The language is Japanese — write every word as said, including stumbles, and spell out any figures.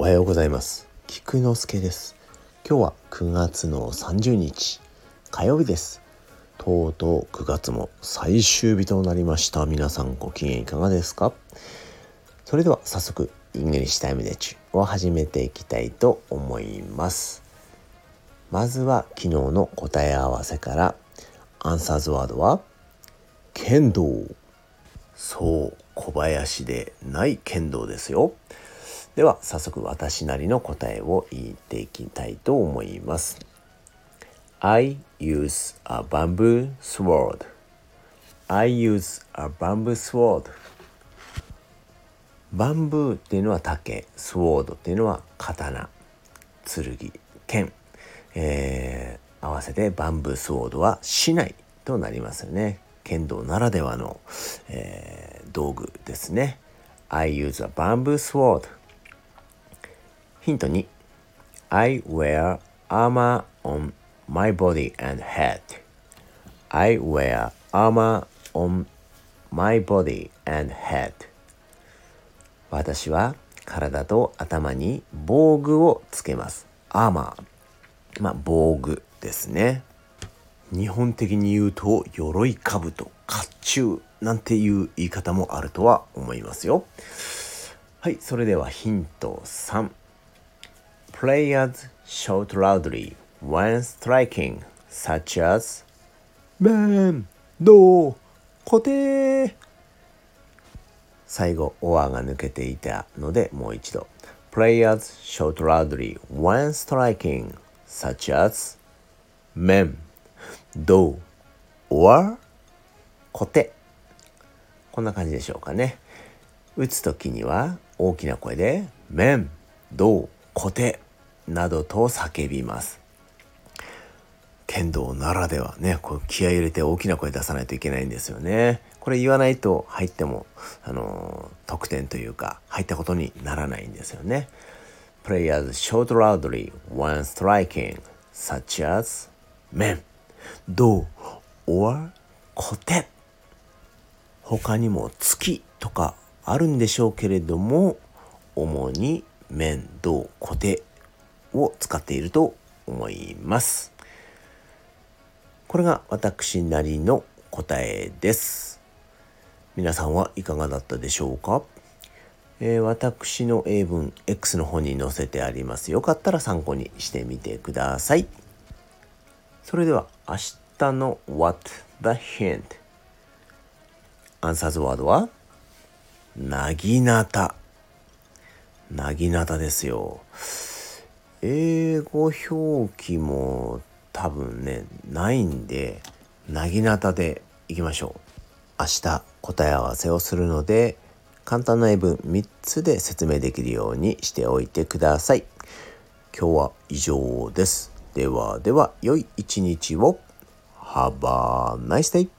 はようございます。菊之助です。今日はくがつのさんじゅうにち火曜日です。とうとうくがつも最終日となりました。皆さんご機嫌いかがですか？それでは早速イングリッシュタイムでチュを始めていきたいと思います。まずは昨日の答え合わせから。アンサーズワードは剣道。そう、小林でない剣道ですよ。では早速私なりの答えを言っていきたいと思います。 I use a bamboo sword. I use a bamboo sword. バンブーっていうのは竹、スウォードっていうのは刀、剣、剣、えー、合わせてバンブースウォードは竹刀となりますよね。剣道ならではの、えー、道具ですね。 I use a bamboo sword。ヒントに I wear armor on my body and head. I wear armor on my body and head. 私は体と頭に防具をつけます。アーマー、まあ防具ですね。日本的に言うと鎧兜、甲冑なんていう言い方もあるとは思いますよ。はい、それではヒントさん。Players shout loudly when striking, such as 面、銅、固定。最後、オアが抜けていたのでもう一度。Players shout loudly when striking, such as 面、銅、or 固定。こんな感じでしょうかね。打つときには大きな声で面、銅、固定などと叫びます。剣道ならではね、こう気合い入れて大きな声出さないといけないんですよね。これ言わないと入っても、あのー、得点というか入ったことにならないんですよね。Players shout loudly when striking, such as 面、銅 or 固定。他にも月とかあるんでしょうけれども、主に面、銅、固定を使っていると思います。これが私なりの答えです。皆さんはいかがだったでしょうか？えー、私の英文 X の方に載せてあります。よかったら参考にしてみてください。それでは明日の What the hint？ アンサーズワードはなぎなた。なぎなたですよ。英語表記も多分ねないんで、なぎなたでいきましょう。明日答え合わせをするので、簡単な英文みっつで説明できるようにしておいてください。今日は以上です。ではでは良い一日を。Have a nice day!